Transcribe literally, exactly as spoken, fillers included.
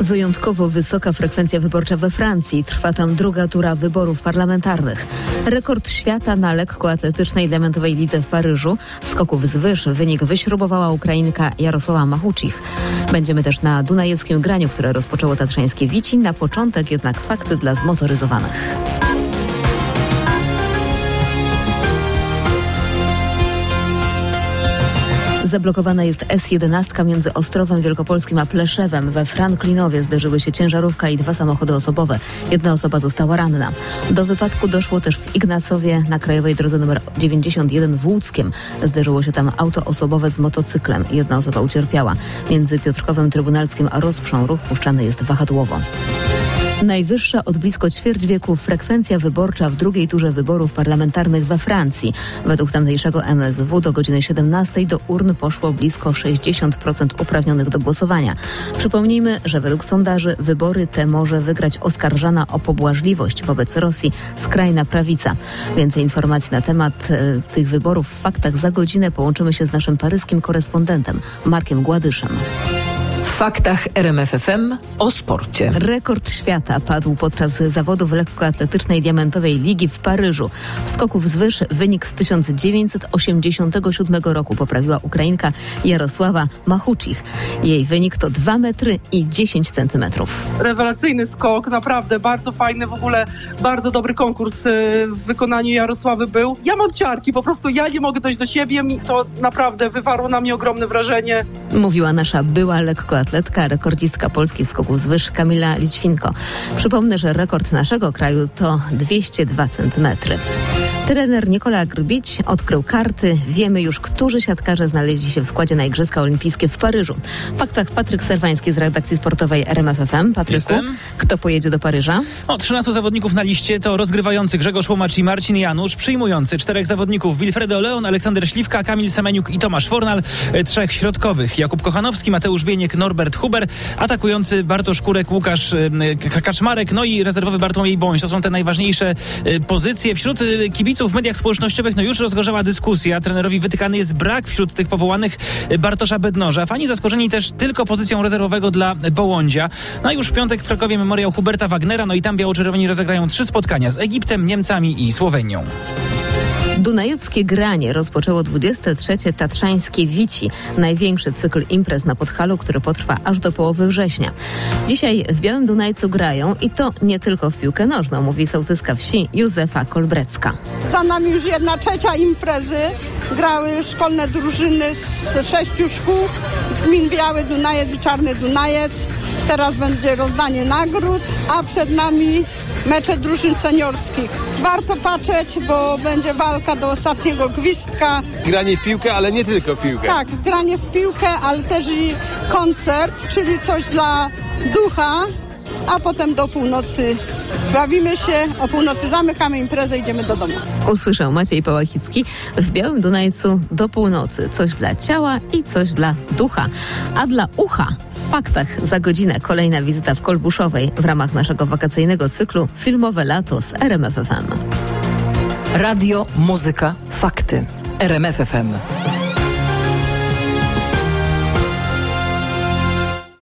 Wyjątkowo wysoka frekwencja wyborcza we Francji. Trwa tam druga tura wyborów parlamentarnych. Rekord świata na lekkoatletycznej diamentowej lidze w Paryżu. W skoku wzwyż wynik wyśrubowała Ukrainka Jarosława Machucich. Będziemy też na dunajeckim graniu, które rozpoczęło tatrzańskie Wici. Na początek jednak fakty dla zmotoryzowanych. Zablokowana jest S jedenaście między Ostrowem Wielkopolskim a Pleszewem. We Franklinowie zderzyły się ciężarówka i dwa samochody osobowe. Jedna osoba została ranna. Do wypadku doszło też w Ignacowie na krajowej drodze nr dziewięćdziesiąt jeden w Łódzkiem. Zderzyło się tam auto osobowe z motocyklem. Jedna osoba ucierpiała. Między Piotrkowem Trybunalskim a Rozprzą ruch puszczany jest wahadłowo. Najwyższa od blisko ćwierć wieku frekwencja wyborcza w drugiej turze wyborów parlamentarnych we Francji. Według tamtejszego M S W do godziny siedemnastej do urn poszło blisko sześćdziesiąt procent uprawnionych do głosowania. Przypomnijmy, że według sondaży wybory te może wygrać oskarżana o pobłażliwość wobec Rosji skrajna prawica. Więcej informacji na temat y, tych wyborów w faktach za godzinę połączymy się z naszym paryskim korespondentem Markiem Gładyszem. W faktach R M F F M o sporcie. Rekord świata padł podczas zawodów lekkoatletycznej diamentowej ligi w Paryżu. W skoku wzwyż wynik z tysiąc dziewięćset osiemdziesiątego siódmego roku poprawiła Ukrainka Jarosława Machucich. Jej wynik to dwa metry i dziesięć centymetrów. Rewelacyjny skok, naprawdę bardzo fajny, w ogóle bardzo dobry konkurs w wykonaniu Jarosławy był. Ja mam ciarki, po prostu ja nie mogę dojść do siebie, to naprawdę wywarło na mnie ogromne wrażenie. Mówiła nasza była lekkoatletka, rekordzistka Polski w skoku wzwyż Kamila Lićwinko. Przypomnę, że rekord naszego kraju to dwieście dwa centymetry. Trener Nikola Grbić odkrył karty. Wiemy już, którzy siatkarze znaleźli się w składzie na Igrzyska Olimpijskie w Paryżu. W faktach Patryk Serwański z redakcji sportowej R M F F M. Patryku, Jestem. Kto pojedzie do Paryża? O, trzynastu zawodników na liście to rozgrywający Grzegorz Łomacz i Marcin Janusz, przyjmujący czterech zawodników Wilfredo Leon, Aleksander Śliwka, Kamil Semeniuk i Tomasz Fornal, trzech środkowych Jakub Kochanowski, Mateusz Bieniek, Norbert Huber, atakujący Bartosz Kurek, Łukasz y, Kaczmarek, no i rezerwowy Bartłomiej Bąś. To są te najważniejsze y, pozycje. Wśród y, kibiców w mediach społecznościowych no już rozgorzała dyskusja. Trenerowi wytykany jest brak wśród tych powołanych y, Bartosza Bednoża. Fani zaskoczeni też tylko pozycją rezerwowego dla Bołądzia. No i już w piątek w Krakowie memoriał Huberta Wagnera, no i tam biało-czerwoni rozegrają trzy spotkania z Egiptem, Niemcami i Słowenią. Dunajeckie granie rozpoczęło dwudzieste trzecie Tatrzańskie Wici, największy cykl imprez na Podhalu, który potrwa aż do połowy września. Dzisiaj w Białym Dunajcu grają i to nie tylko w piłkę nożną, mówi sołtyska wsi Józefa Kolbrecka. Za nami już jedna trzecia imprezy. Grały szkolne drużyny z sześciu szkół, z gmin Biały Dunajec i Czarny Dunajec. Teraz będzie rozdanie nagród, a przed nami mecze drużyn seniorskich. Warto patrzeć, bo będzie walka do ostatniego gwizdka. Granie w piłkę, ale nie tylko w piłkę. Tak, granie w piłkę, ale też i koncert, czyli coś dla ducha, a potem do północy bawimy się, o północy zamykamy imprezę, idziemy do domu. Usłyszał Maciej Pałachicki. W Białym Dunajcu do północy coś dla ciała i coś dla ducha, a dla ucha w faktach za godzinę kolejna wizyta w Kolbuszowej w ramach naszego wakacyjnego cyklu Filmowe Lato z R M F F M. Radio, muzyka, fakty. R M F F M.